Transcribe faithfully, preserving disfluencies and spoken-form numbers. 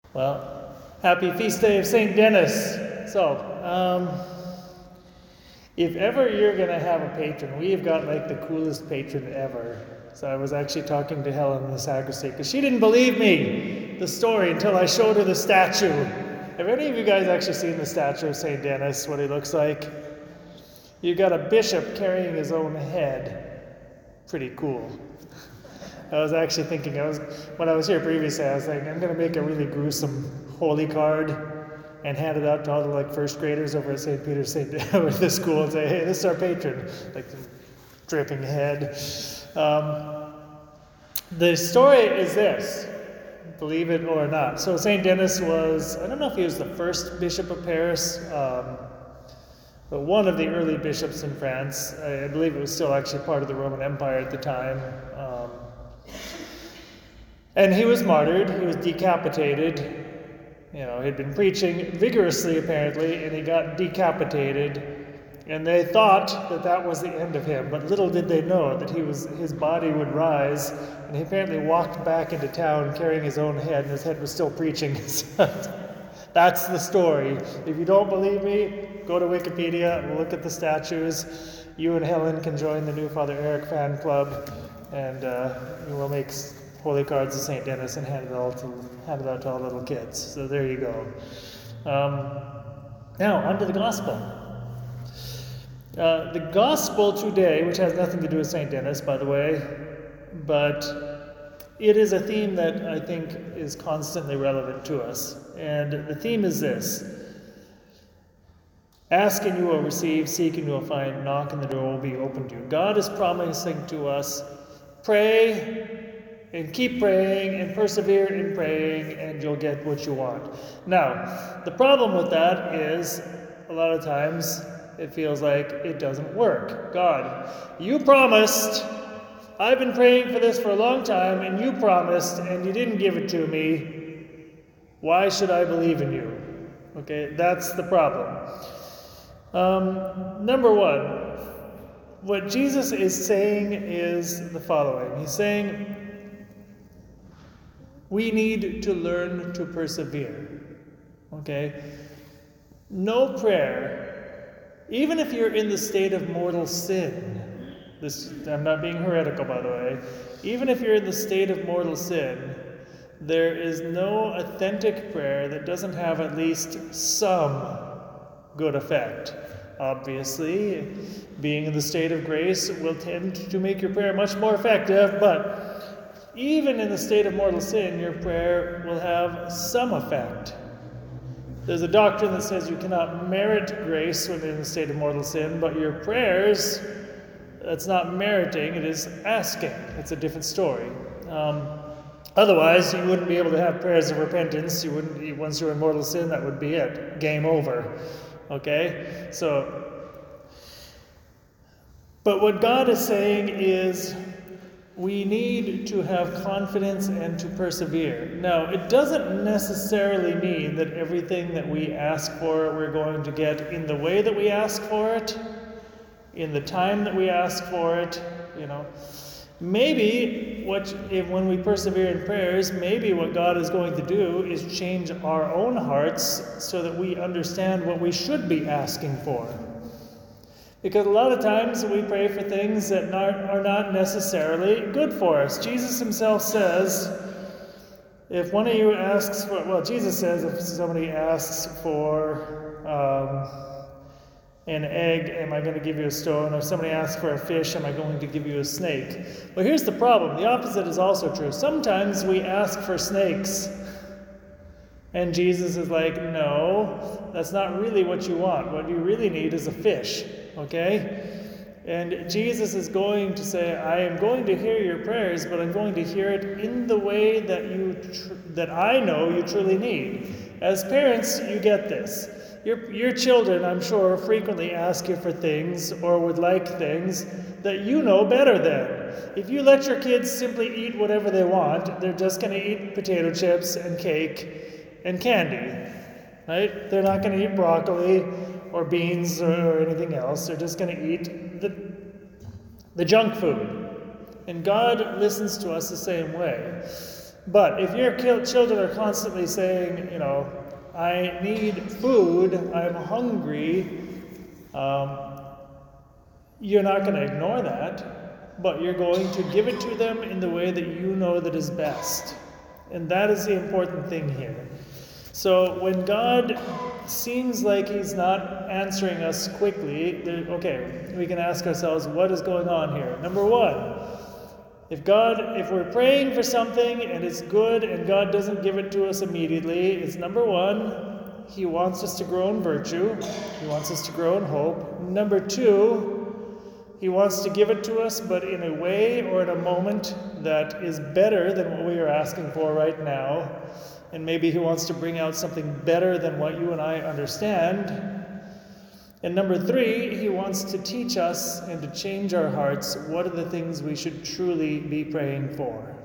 Well, happy feast day of Saint Denis. So, um, if ever you're going to have a patron, we've got like the coolest patron ever. So I was actually talking to Helen in the sacristy because she didn't believe me, the story, until I showed her the statue. Have any of you guys actually seen the statue of Saint Denis, what he looks like? You've got a bishop carrying his own head. Pretty cool. I was actually thinking, I was when I was here previously, I was like, I'm going to make a really gruesome holy card and hand it out to all the like first graders over at Saint Peter's Saint with the school and say, hey, this is our patron, like dripping head. Um, the story is this, believe it or not. So Saint Denis was, I don't know if he was the first bishop of Paris, um, but one of the early bishops in France. I, I believe it was still actually part of the Roman Empire at the time. Um, And he was martyred, he was decapitated. You know, he'd been preaching vigorously apparently, and he got decapitated. And they thought that that was the end of him, but little did they know that he was his body would rise, and he apparently walked back into town carrying his own head, and his head was still preaching. That's the story. If you don't believe me, go to Wikipedia, look at the statues. You and Helen can join the new Father Eric fan club, and uh, we will make holy cards of Saint Denis and hand it all to hand it out to all little kids. So there you go. Um, now on to the gospel. Uh, the gospel today, which has nothing to do with Saint Denis, by the way, but it is a theme that I think is constantly relevant to us. And the theme is this: ask and you will receive, seek and you will find, knock and the door will be opened to you. God is promising to us, pray and keep praying and persevere in praying and you'll get what you want. Now, the problem with that is a lot of times it feels like it doesn't work. God, you promised, I've been praying for this for a long time and you promised and you didn't give it to me. Why should I believe in you? Okay, that's the problem. Um, number one, what Jesus is saying is the following. He's saying, we need to learn to persevere, okay? No prayer, even if you're in the state of mortal sin, this, I'm not being heretical, by the way, even if you're in the state of mortal sin, there is no authentic prayer that doesn't have at least some good effect. Obviously, being in the state of grace will tend to make your prayer much more effective, but even in the state of mortal sin, your prayer will have some effect. There's a doctrine that says you cannot merit grace when you're in the state of mortal sin, but your prayers, that's not meriting, it is asking. It's a different story. Um, otherwise, you wouldn't be able to have prayers of repentance. You wouldn't. Once you're in mortal sin, that would be it. Game over. Okay? So, but what God is saying is, we need to have confidence and to persevere. Now, it doesn't necessarily mean that everything that we ask for we're going to get in the way that we ask for it, in the time that we ask for it, you know. Maybe what if when we persevere in prayers, maybe what God is going to do is change our own hearts so that we understand what we should be asking for. Because a lot of times we pray for things that are not necessarily good for us. Jesus himself says, if one of you asks for, well, Jesus says if somebody asks for um, an egg, am I going to give you a stone? Or if somebody asks for a fish, am I going to give you a snake? Well, here's the problem. The opposite is also true. Sometimes we ask for snakes. And Jesus is like, no, that's not really what you want. What you really need is a fish. Okay? And Jesus is going to say, I am going to hear your prayers, but I'm going to hear it in the way that you tr- that I know you truly need. As parents, you get this. Your, your children, I'm sure, frequently ask you for things or would like things that you know better than. If you let your kids simply eat whatever they want, they're just going to eat potato chips and cake and candy. Right? They're not going to eat broccoli or beans or anything else. They're just going to eat the, the junk food. And God listens to us the same way. But if your kil- children are constantly saying, you know, I need food, I'm hungry, um, you're not going to ignore that, but you're going to give it to them in the way that you know that is best. And that is the important thing here. So when God seems like he's not answering us quickly, okay, we can ask ourselves, what is going on here? Number one, if God, if we're praying for something and it's good and God doesn't give it to us immediately, it's number one, he wants us to grow in virtue. He wants us to grow in hope. Number two, he wants to give it to us, but in a way or in a moment that is better than what we are asking for right now. And maybe he wants to bring out something better than what you and I understand. And number three, he wants to teach us and to change our hearts what are the things we should truly be praying for.